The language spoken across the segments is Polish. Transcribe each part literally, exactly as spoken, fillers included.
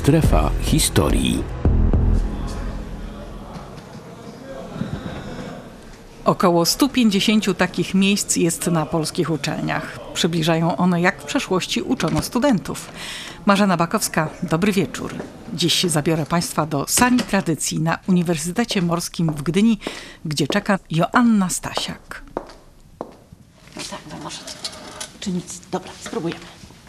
Strefa historii. Około sto pięćdziesiąt takich miejsc jest na polskich uczelniach. Przybliżają one, jak w przeszłości uczono studentów. Marzena Bakowska, dobry wieczór. Dziś zabiorę Państwa do Sali Tradycji na Uniwersytecie Morskim w Gdyni, gdzie czeka Joanna Stasiak. Tak, no może. Czy nic? Dobra, spróbujemy.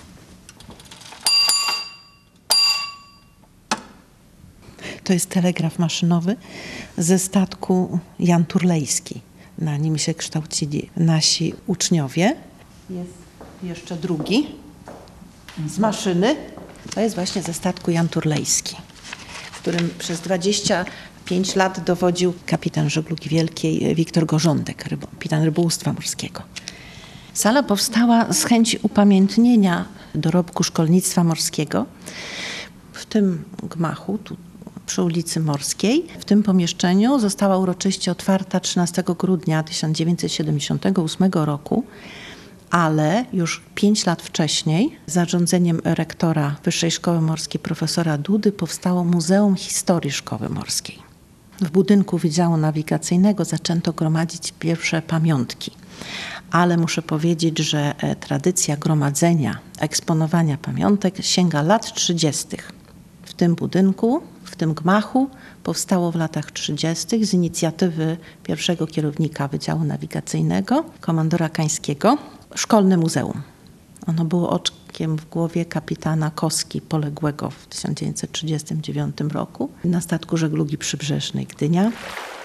To jest telegraf maszynowy ze statku Jan Turlejski. Na nim się kształcili nasi uczniowie. Jest jeszcze drugi z maszyny. To jest właśnie ze statku Jan Turlejski, którym przez dwadzieścia pięć lat dowodził kapitan żeglugi wielkiej Wiktor Gorządek, rybo, kapitan rybołówstwa morskiego. Sala powstała z chęci upamiętnienia dorobku szkolnictwa morskiego. W tym gmachu, tu przy ulicy Morskiej, w tym pomieszczeniu została uroczyście otwarta trzynastego grudnia tysiąc dziewięćset siedemdziesiątego ósmego roku, ale już pięć lat wcześniej zarządzeniem rektora Wyższej Szkoły Morskiej profesora Dudy powstało Muzeum Historii Szkoły Morskiej. W budynku Wydziału Nawigacyjnego zaczęto gromadzić pierwsze pamiątki. Ale muszę powiedzieć, że tradycja gromadzenia, eksponowania pamiątek sięga lat trzydziestych. W tym budynku, w tym gmachu powstało w latach trzydziestych z inicjatywy pierwszego kierownika Wydziału Nawigacyjnego, komandora Kańskiego, szkolne muzeum. Ono było oczkiem w głowie kapitana Koski, poległego w tysiąc dziewięćset trzydziestym dziewiątym roku na statku żeglugi przybrzeżnej Gdynia.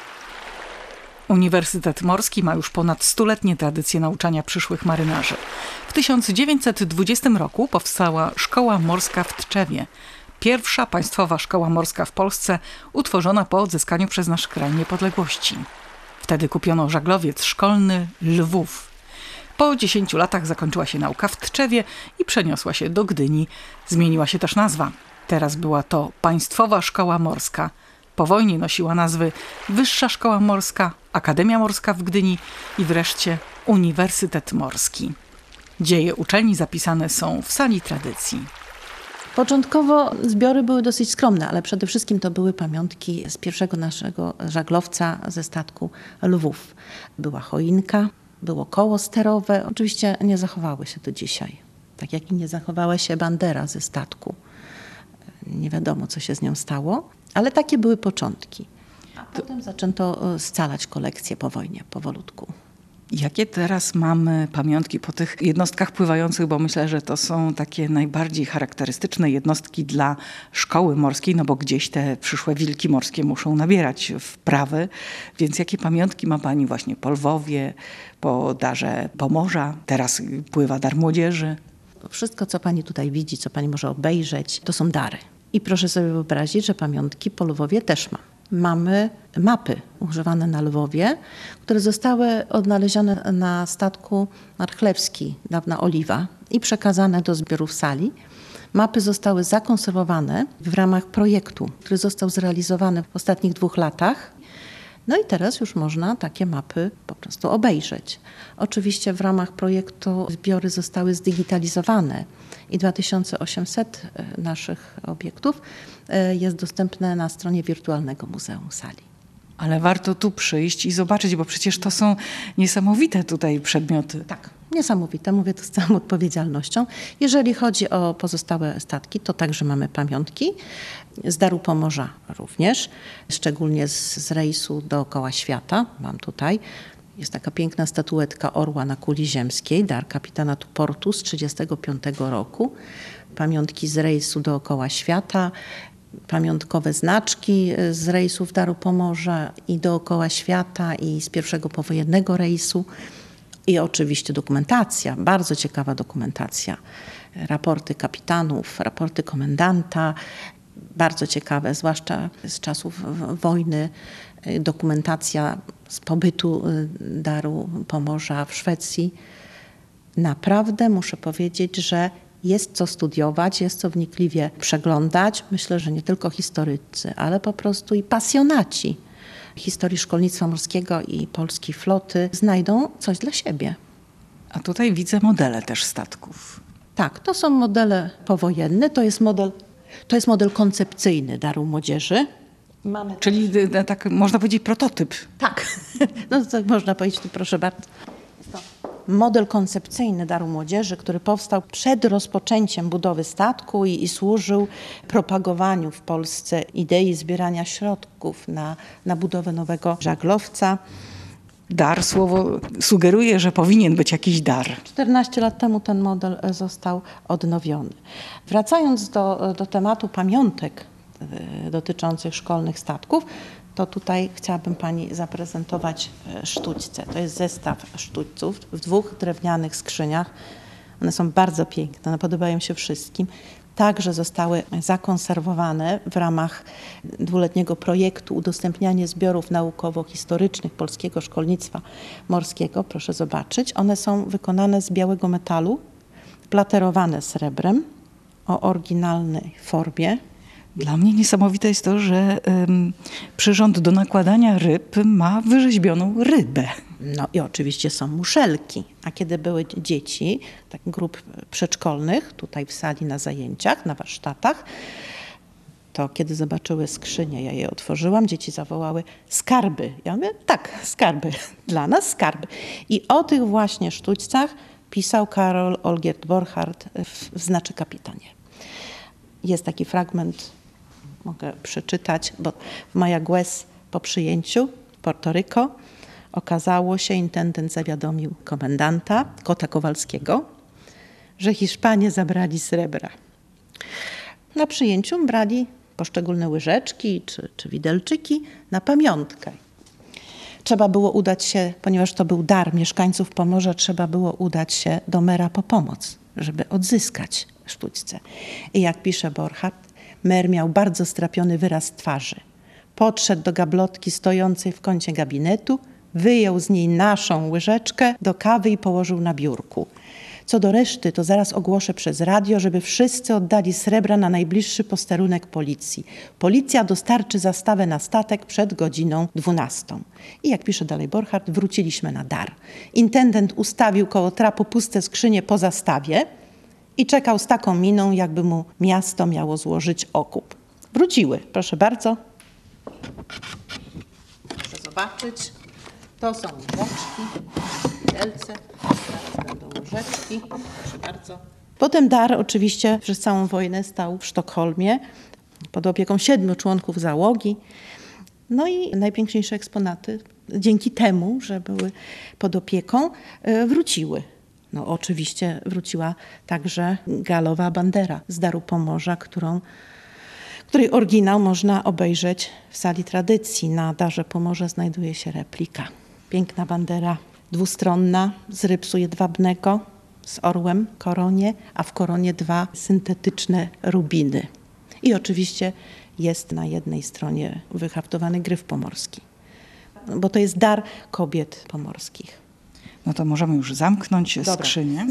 Uniwersytet Morski ma już ponad stuletnie tradycje nauczania przyszłych marynarzy. W tysiąc dziewięćset dwudziestym roku powstała Szkoła Morska w Tczewie. Pierwsza państwowa szkoła morska w Polsce, utworzona po odzyskaniu przez nasz kraj niepodległości. Wtedy kupiono żaglowiec szkolny Lwów. Po dziesięciu latach zakończyła się nauka w Tczewie i przeniosła się do Gdyni. Zmieniła się też nazwa. Teraz była to Państwowa Szkoła Morska. Po wojnie nosiła nazwy Wyższa Szkoła Morska, Akademia Morska w Gdyni i wreszcie Uniwersytet Morski. Dzieje uczelni zapisane są w Sali Tradycji. Początkowo zbiory były dosyć skromne, ale przede wszystkim to były pamiątki z pierwszego naszego żaglowca ze statku Lwów. Była choinka, było koło sterowe. Oczywiście nie zachowały się do dzisiaj. Tak jak i nie zachowała się bandera ze statku. Nie wiadomo, co się z nią stało, ale takie były początki. A potem zaczęto scalać kolekcję po wojnie, powolutku. Jakie teraz mamy pamiątki po tych jednostkach pływających, bo myślę, że to są takie najbardziej charakterystyczne jednostki dla szkoły morskiej, no bo gdzieś te przyszłe wilki morskie muszą nabierać wprawy, więc jakie pamiątki ma Pani właśnie po Lwowie, po Darze Pomorza, teraz pływa Dar Młodzieży? Wszystko, co Pani tutaj widzi, co Pani może obejrzeć, to są dary. I proszę sobie wyobrazić, że pamiątki po Lwowie też ma. Mamy mapy używane na Lwowie, które zostały odnalezione na statku Marchlewski, dawna Oliwa, i przekazane do zbiorów sali. Mapy zostały zakonserwowane w ramach projektu, który został zrealizowany w ostatnich dwóch latach. No i teraz już można takie mapy po prostu obejrzeć. Oczywiście w ramach projektu zbiory zostały zdigitalizowane i dwa tysiące osiemset naszych obiektów jest dostępne na stronie wirtualnego Muzeum Sali. Ale warto tu przyjść i zobaczyć, bo przecież to są niesamowite tutaj przedmioty. Tak, niesamowite, mówię to z całą odpowiedzialnością. Jeżeli chodzi o pozostałe statki, to także mamy pamiątki. Z Daru Pomorza również, szczególnie z, z rejsu dookoła świata, mam tutaj. Jest taka piękna statuetka orła na kuli ziemskiej, dar kapitana tu portu z trzydziestego piątego roku. Pamiątki z rejsu dookoła świata, pamiątkowe znaczki z rejsów Daru Pomorza i dookoła świata i z pierwszego powojennego rejsu. I oczywiście dokumentacja, bardzo ciekawa dokumentacja. Raporty kapitanów, raporty komendanta, bardzo ciekawe, zwłaszcza z czasów wojny, dokumentacja z pobytu Daru Pomorza w Szwecji. Naprawdę muszę powiedzieć, że jest co studiować, jest co wnikliwie przeglądać. Myślę, że nie tylko historycy, ale po prostu i pasjonaci historii szkolnictwa morskiego i polskiej floty znajdą coś dla siebie. A tutaj widzę modele też statków. Tak, to są modele powojenne. To jest model To jest model koncepcyjny Daru Młodzieży. Mamy... Czyli y, tak można powiedzieć prototyp. Tak, no tak można powiedzieć, tu proszę bardzo. Jest to model koncepcyjny Daru Młodzieży, który powstał przed rozpoczęciem budowy statku i, i służył propagowaniu w Polsce idei zbierania środków na, na budowę nowego żaglowca. Dar, słowo sugeruje, że powinien być jakiś dar. czternaście lat temu ten model został odnowiony. Wracając do, do tematu pamiątek y, dotyczących szkolnych statków, to tutaj chciałabym pani zaprezentować sztućce. To jest zestaw sztućców w dwóch drewnianych skrzyniach. One są bardzo piękne, one podobają się wszystkim. Także zostały zakonserwowane w ramach dwuletniego projektu Udostępnianie zbiorów naukowo-historycznych polskiego szkolnictwa morskiego. Proszę zobaczyć. One są wykonane z białego metalu, platerowane srebrem o oryginalnej formie. Dla mnie niesamowite jest to, że ym, przyrząd do nakładania ryb ma wyrzeźbioną rybę. No i oczywiście są muszelki. A kiedy były dzieci, tak grup przedszkolnych, tutaj w sali na zajęciach, na warsztatach, to kiedy zobaczyły skrzynię, ja je otworzyłam, dzieci zawołały skarby. Ja mówię, tak, skarby, dla nas skarby. I o tych właśnie sztućcach pisał Karol Olgierd Borchardt w, w Znaczy kapitanie. Jest taki fragment, mogę przeczytać, bo w Mayagüez po przyjęciu Porto Rico okazało się, intendent zawiadomił komendanta Kota Kowalskiego, że Hiszpanie zabrali srebra. Na przyjęciu brali poszczególne łyżeczki czy, czy widelczyki na pamiątkę. Trzeba było udać się, ponieważ to był dar mieszkańców Pomorza, trzeba było udać się do mera po pomoc, żeby odzyskać sztućce. I jak pisze Borchardt, mer miał bardzo strapiony wyraz twarzy. Podszedł do gablotki stojącej w kącie gabinetu, wyjął z niej naszą łyżeczkę do kawy i położył na biurku. Co do reszty, to zaraz ogłoszę przez radio, żeby wszyscy oddali srebra na najbliższy posterunek policji. Policja dostarczy zastawę na statek przed godziną dwunastą. I jak pisze dalej Borchardt, wróciliśmy na dar. Intendent ustawił koło trapu puste skrzynie po zastawie i czekał z taką miną, jakby mu miasto miało złożyć okup. Wróciły, proszę bardzo. Proszę zobaczyć. To są łyżeczki, widelce, teraz będą łyżeczki, proszę bardzo. Potem dar oczywiście przez całą wojnę stał w Sztokholmie pod opieką siedmiu członków załogi. No i najpiękniejsze eksponaty dzięki temu, że były pod opieką, wróciły. No oczywiście wróciła także galowa bandera z Daru Pomorza, którą której oryginał można obejrzeć w sali tradycji. Na Darze Pomorza znajduje się replika. Piękna bandera dwustronna z rypsu jedwabnego, z orłem w koronie, a w koronie dwa syntetyczne rubiny. I oczywiście jest na jednej stronie wyhaftowany gryf pomorski, bo to jest dar kobiet pomorskich. No to możemy już zamknąć Dobra. skrzynię.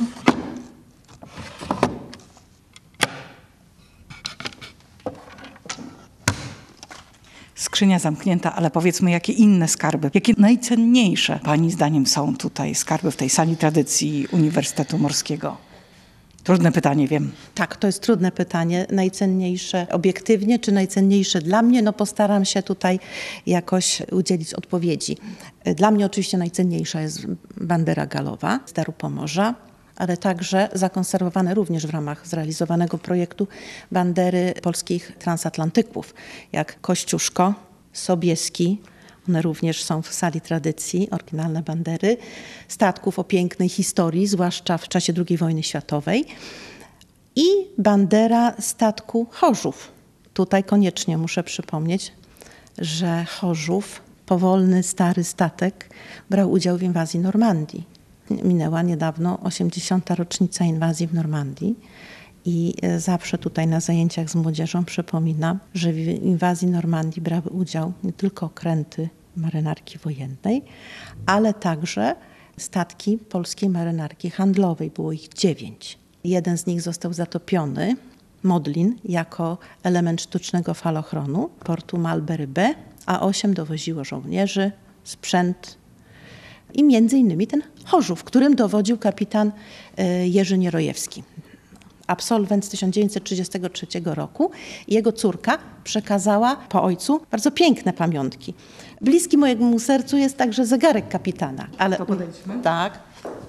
Skrzynia zamknięta, ale powiedzmy, jakie inne skarby, jakie najcenniejsze pani zdaniem są tutaj skarby w tej sali tradycji Uniwersytetu Morskiego? Trudne pytanie, wiem. Tak, to jest trudne pytanie. Najcenniejsze obiektywnie, czy najcenniejsze dla mnie? No postaram się tutaj jakoś udzielić odpowiedzi. Dla mnie oczywiście najcenniejsza jest bandera galowa z Daru Pomorza, ale także zakonserwowane również w ramach zrealizowanego projektu bandery polskich transatlantyków, jak Kościuszko, Sobieski. One również są w sali tradycji, oryginalne bandery, statków o pięknej historii, zwłaszcza w czasie drugiej wojny światowej, i bandera statku Chorzów. Tutaj koniecznie muszę przypomnieć, że Chorzów, powolny, stary statek, brał udział w inwazji Normandii. Minęła niedawno osiemdziesiąta rocznica inwazji w Normandii i zawsze tutaj na zajęciach z młodzieżą przypominam, że w inwazji Normandii brały udział nie tylko okręty marynarki wojennej, ale także statki polskiej marynarki handlowej. Było ich dziewięć. Jeden z nich został zatopiony, Modlin, jako element sztucznego falochronu portu Malbery B, a osiem dowoziło żołnierzy, sprzęt i między innymi ten Chorzów, którym dowodził kapitan Jerzy Nierojewski. absolwent z tysiąc dziewięćset trzydziestego trzeciego roku. Jego córka przekazała po ojcu bardzo piękne pamiątki. Bliski mojemu sercu jest także zegarek kapitana. Ale to podejdźmy. Tak.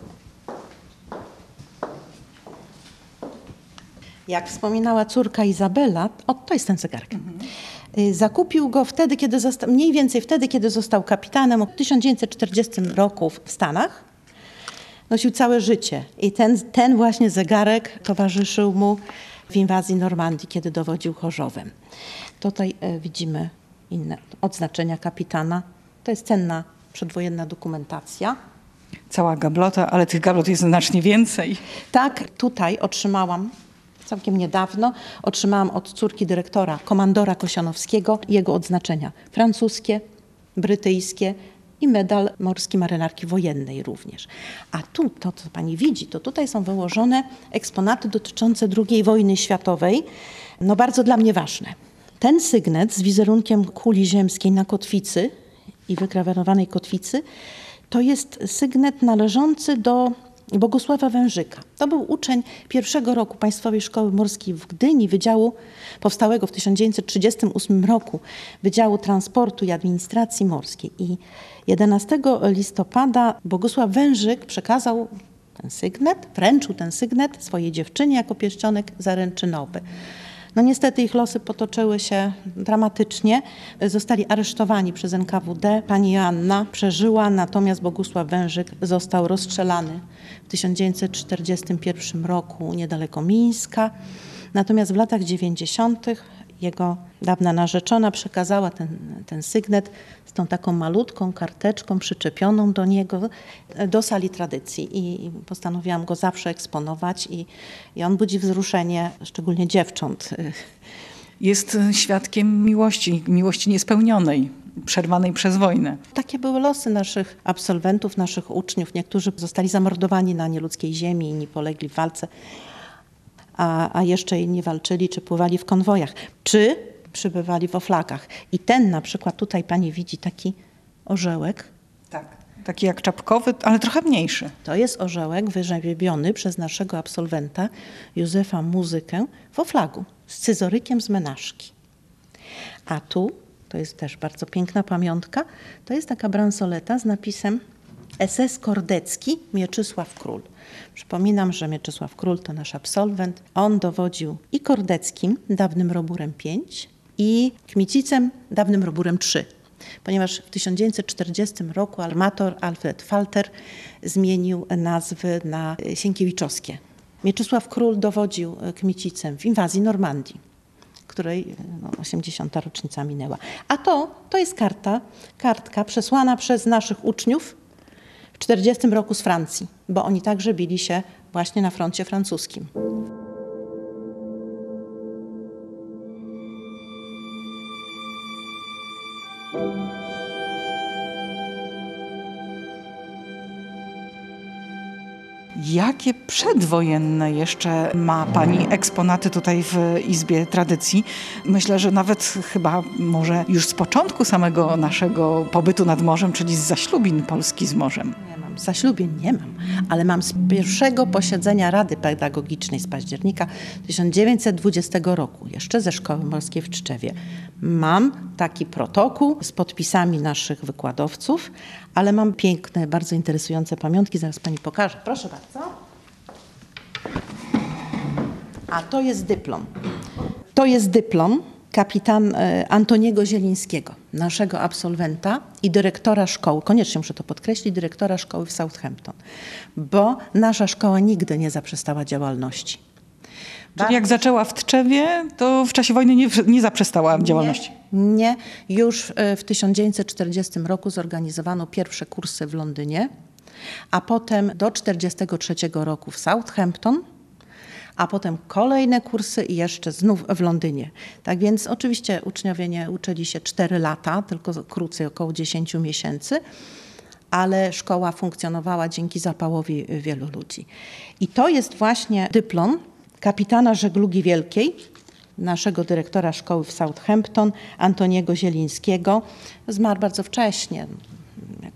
Jak wspominała córka Izabela, o, to jest ten zegarek. Mhm. Zakupił go wtedy, kiedy został, mniej więcej wtedy, kiedy został kapitanem w tysiąc dziewięćset czterdziestym roku w Stanach. Nosił całe życie i ten, ten właśnie zegarek towarzyszył mu w inwazji Normandii, kiedy dowodził Chorzowem. Tutaj e, widzimy inne odznaczenia kapitana. To jest cenna przedwojenna dokumentacja. Cała gablota, ale tych gablot jest znacznie więcej. Tak, tutaj otrzymałam całkiem niedawno, otrzymałam od córki dyrektora, komandora Kosianowskiego, jego odznaczenia francuskie, brytyjskie i medal Morski Marynarki Wojennej również. A tu, to co pani widzi, to tutaj są wyłożone eksponaty dotyczące drugiej wojny światowej, no bardzo dla mnie ważne. Ten sygnet z wizerunkiem kuli ziemskiej na kotwicy i wygrawerowanej kotwicy, to jest sygnet należący do Bogusława Wężyka. To był uczeń pierwszego roku Państwowej Szkoły Morskiej w Gdyni, Wydziału powstałego w tysiąc dziewięćset trzydziestym ósmym roku, Wydziału Transportu i Administracji Morskiej. I jedenastego listopada Bogusław Wężyk przekazał ten sygnet, wręczył ten sygnet swojej dziewczynie jako pierścionek zaręczynowy. No niestety ich losy potoczyły się dramatycznie. Zostali aresztowani przez N K W D. Pani Joanna przeżyła, natomiast Bogusław Wężyk został rozstrzelany w tysiąc dziewięćset czterdziestym pierwszym roku niedaleko Mińska. Natomiast w latach dziewięćdziesiątych jego dawna narzeczona przekazała ten, ten sygnet z tą taką malutką karteczką przyczepioną do niego do sali tradycji i postanowiłam go zawsze eksponować i, i on budzi wzruszenie, szczególnie dziewcząt. Jest świadkiem miłości, miłości niespełnionej, przerwanej przez wojnę. Takie były losy naszych absolwentów, naszych uczniów. Niektórzy zostali zamordowani na nieludzkiej ziemi, inni polegli w walce. A, a jeszcze inni walczyli, czy pływali w konwojach, czy przybywali w oflagach. I ten na przykład, tutaj pani widzi taki orzełek. Tak, taki jak czapkowy, ale trochę mniejszy. To jest orzełek wyrzeźbiony przez naszego absolwenta Józefa Muzykę w oflagu z scyzorykiem z menażki. A tu, to jest też bardzo piękna pamiątka, to jest taka bransoleta z napisem S S Kordecki Mieczysław Król. Przypominam, że Mieczysław Król to nasz absolwent. On dowodził i Kordeckim, dawnym Roburem pięć, i Kmicicem, dawnym Roburem trzy. Ponieważ w tysiąc dziewięćset czterdziestym roku armator Alfred Falter zmienił nazwy na sienkiewiczowskie. Mieczysław Król dowodził Kmicicem w inwazji Normandii, której no, osiemdziesiąta rocznica minęła. A to, to jest karta, kartka przesłana przez naszych uczniów w czterdziestym roku z Francji, bo oni także bili się właśnie na froncie francuskim. Jakie przedwojenne jeszcze ma pani eksponaty tutaj w Izbie Tradycji? Myślę, że nawet chyba może już z początku samego naszego pobytu nad morzem, czyli z zaślubin Polski z morzem. Nie mam, zaślubin nie mam, ale mam z pierwszego posiedzenia Rady Pedagogicznej z października tysiąc dziewięćset dwudziestego roku, jeszcze ze Szkoły Morskiej w Tczewie. Mam taki protokół z podpisami naszych wykładowców, ale mam piękne, bardzo interesujące pamiątki. Zaraz pani pokażę. Proszę bardzo. A to jest dyplom. To jest dyplom kapitan Antoniego Zielińskiego, naszego absolwenta i dyrektora szkoły. Koniecznie muszę to podkreślić, dyrektora szkoły w Southampton, bo nasza szkoła nigdy nie zaprzestała działalności. Czyli jak zaczęła w Tczewie, to w czasie wojny nie, nie zaprzestała działalności? Nie, nie. Już w tysiąc dziewięćset czterdziestym roku zorganizowano pierwsze kursy w Londynie, a potem do tysiąc dziewięćset czterdziestego trzeciego roku w Southampton, a potem kolejne kursy i jeszcze znów w Londynie. Tak więc oczywiście uczniowie nie uczyli się cztery lata, tylko krócej, około dziesięciu miesięcy, ale szkoła funkcjonowała dzięki zapałowi wielu ludzi. I to jest właśnie dyplom kapitana żeglugi wielkiej, naszego dyrektora szkoły w Southampton, Antoniego Zielińskiego. Zmarł bardzo wcześnie, jako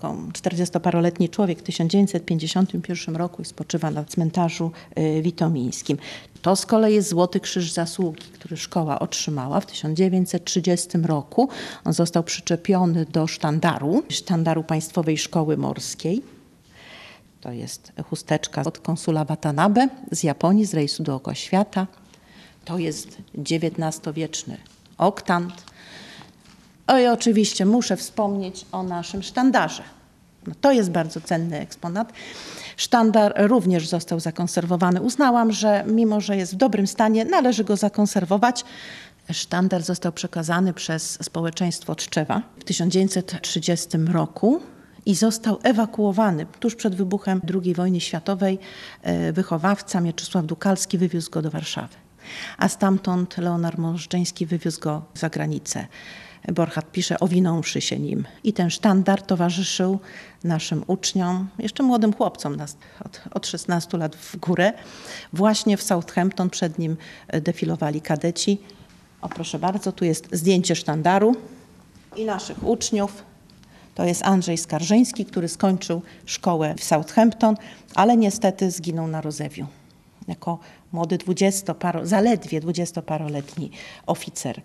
czterdziestoparoletni człowiek w tysiąc dziewięćset pięćdziesiątym pierwszym roku i spoczywa na cmentarzu witomińskim. To z kolei jest Złoty Krzyż Zasługi, który szkoła otrzymała w tysiąc dziewięćset trzydziestym roku. On został przyczepiony do sztandaru, sztandaru Państwowej Szkoły Morskiej. To jest chusteczka od konsula Watanabe z Japonii, z rejsu dookoła świata. To jest dziewiętnastowieczny oktant. O i oczywiście muszę wspomnieć o naszym sztandarze. No to jest bardzo cenny eksponat. Sztandar również został zakonserwowany. Uznałam, że mimo, że jest w dobrym stanie, należy go zakonserwować. Sztandar został przekazany przez społeczeństwo Tczewa w tysiąc dziewięćset trzydziestym roku i został ewakuowany tuż przed wybuchem drugiej wojny światowej. Wychowawca Mieczysław Dukalski wywiózł go do Warszawy, a stamtąd Leonard Możdżeński wywiózł go za granicę. Borchardt pisze, owinąwszy się nim. I ten sztandar towarzyszył naszym uczniom, jeszcze młodym chłopcom od, od szesnastu lat w górę. Właśnie w Southampton przed nim defilowali kadeci. O proszę bardzo, tu jest zdjęcie sztandaru i naszych uczniów. To jest Andrzej Skarżyński, który skończył szkołę w Southampton, ale niestety zginął na Rozewiu. Jako młody dwudziestoparo, zaledwie dwudziestoparoletni oficer.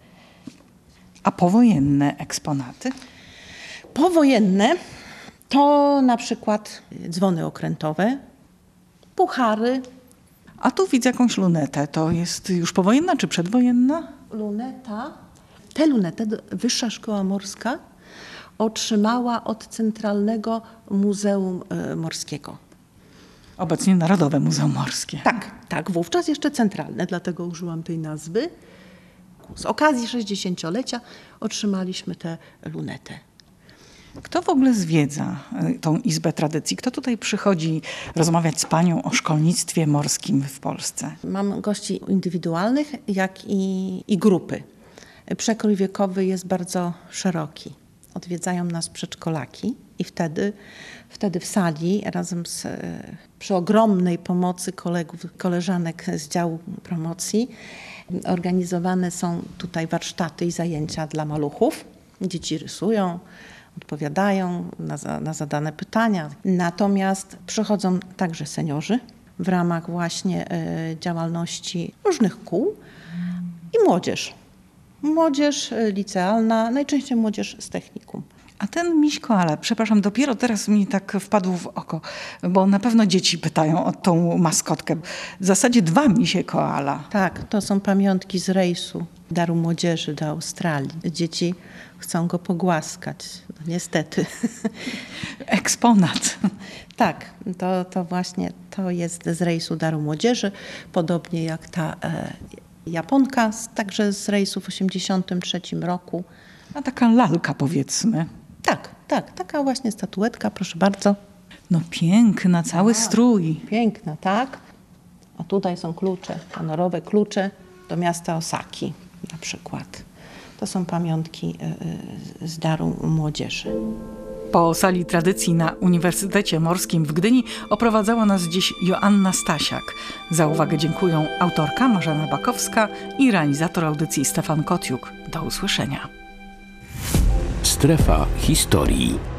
A powojenne eksponaty? Powojenne to na przykład dzwony okrętowe, puchary. A tu widzę jakąś lunetę. To jest już powojenna czy przedwojenna? Luneta. Tę lunetę Wyższa Szkoła Morska otrzymała od Centralnego Muzeum Morskiego. Obecnie Narodowe Muzeum Morskie. Tak, tak, wówczas jeszcze centralne, dlatego użyłam tej nazwy. Z okazji sześćdziesięciolecia otrzymaliśmy tę lunetę. Kto w ogóle zwiedza tą Izbę Tradycji? Kto tutaj przychodzi rozmawiać z panią o szkolnictwie morskim w Polsce? Mam gości indywidualnych, jak i, i grupy. Przekrój wiekowy jest bardzo szeroki. Odwiedzają nas przedszkolaki i wtedy, wtedy w sali razem z, przy ogromnej pomocy kolegów, koleżanek z działu promocji organizowane są tutaj warsztaty i zajęcia dla maluchów. Dzieci rysują, odpowiadają na, na zadane pytania. Natomiast przychodzą także seniorzy w ramach właśnie y, działalności różnych kół i młodzież. Młodzież licealna, najczęściej młodzież z technikum. A ten miś koala, przepraszam, dopiero teraz mi tak wpadł w oko, bo na pewno dzieci pytają o tą maskotkę. W zasadzie dwa misie koala. Tak, to są pamiątki z rejsu Daru Młodzieży do Australii. Dzieci chcą go pogłaskać, no, niestety. Eksponat. Tak, to, to właśnie to jest z rejsu Daru Młodzieży, podobnie jak ta e, Japonka, także z rejsu w osiemdziesiątym trzecim roku. A taka lalka, powiedzmy. Tak, tak, taka właśnie statuetka, proszę bardzo. No piękna, cały tak, strój. Piękna, tak. A tutaj są klucze, honorowe klucze do miasta Osaki na przykład. To są pamiątki z Daru Młodzieży. Po sali tradycji na Uniwersytecie Morskim w Gdyni oprowadzała nas dziś Joanna Stasiak. Za uwagę dziękują autorka Marzena Bakowska i realizator audycji Stefan Kociuk. Do usłyszenia. Strefa historii.